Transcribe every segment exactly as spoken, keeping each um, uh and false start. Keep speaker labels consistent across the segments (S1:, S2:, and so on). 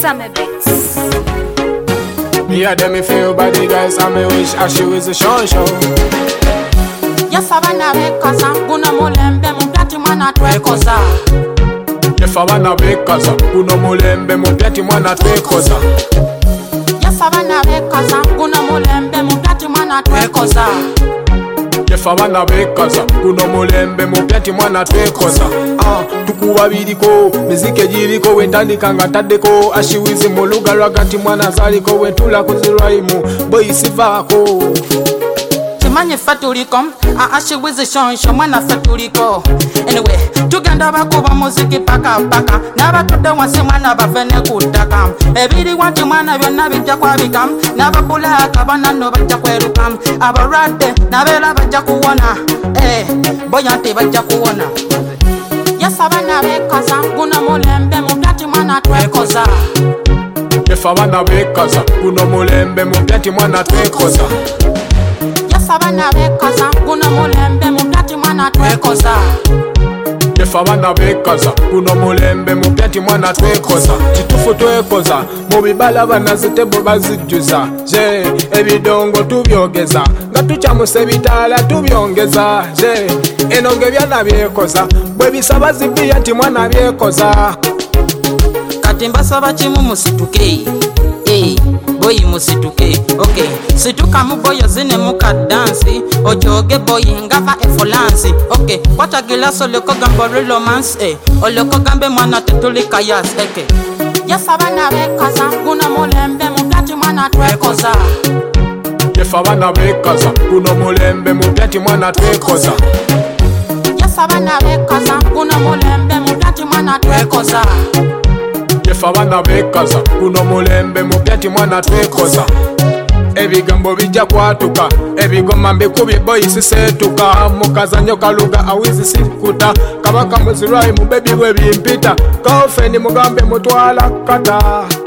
S1: Summer Beats.
S2: Me a dem me feel body guys and me wish I she was a show show.
S3: Yes, I wanna make us a guna mulembe mupati mwana twekoza.
S2: If I wanna make us a guna mulembe mupati mwana twekoza.
S3: Yes, I wanna make us a guna mulembe mupati mwana twekoza.
S2: If I wanna make us a guna mulembe mupati mwana twekoza. Ah, tukuwa biriko, mizike jiriko, wendandika ngatadeko. Ashiwizi muluga ragati mwana zaliko, wetula kuziraimu, boy sivako.
S3: Chimanye fatuliko, ashiwizi shonsho mwana fatuliko. Anyway, tugenda bakuba muziki paka paka. Naba tude wansi mwana bafene kutaka. Ebiri wanti mwana byonna bijja kwabika. Naba pula akabana no bajja kweruka. Abarade nabela bajja kuwona. Eh, boyanti bajja kuwona. Yes, abana bekaza guna mulembe mupati mwana twekoza.
S2: If I wanna bekaza guna mulembe mupati mwana twekoza.
S3: Yes, abana bekaza guna mulembe mupati mwana twekoza.
S2: If I wanna bekaza guna mulembe mupati mwana twekoza. Chitufu twekoza mubibala banazitebo bazijjuza. Je, ebidongo tubyogeza nga tukyamuse bitala tubyongeza. Je, enonge byana byekoza bwe bisaba zibiya nti mwana byekoza.
S3: Kati mbasaba kimu musituke. Eh, boyi musituke. Okay, situka mu boyo zine muka dansi. Ojoge boyi ngava efolansi. Okay, kwata gilaso leko gambo romance. Eh, oleko gambe mwana tetulika yas. Okay. Yes, abana bekaza guna mulembe mupati mwana twekoza.
S2: If I wanna bekaza guna mulembe mupati mwana twekoza.
S3: Yes, abana bekaza guna mulembe mupati mwana twekoza.
S2: If I wanna bekaza guna mulembe mupati mwana twekoza. Ebigambo bijja kwatuka, ebigoma mbikubye boy sisetuka. Mukazanyo kaluga awizi sikuta, kabaka muzirai mu baby we bimpita. Kaofeni mugambe mutwala kata.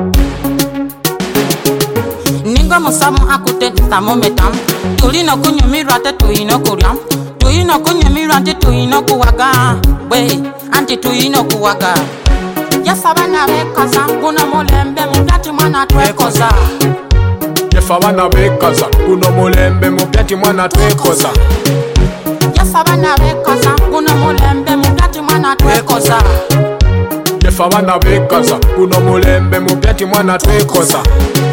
S3: Ningo musamu akute thermometer. Tulino kunyumirwa te tuyino kulya. Tuyino kunyumirwa te tuyino kuwaga. We, anti tuyino kuwaga. Yes, abana bekaza guna mulembe mupati mwana twekoza.
S2: If I wanna bekaza guna mulembe mupati mwana twekoza.
S3: Yes, abana bekaza guna mulembe mupati mwana twekoza.
S2: If I wanna bekaza guna mulembe mupati mwana twekoza.